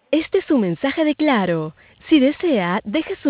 Este es su mensaje de Claro. Si desea, deje su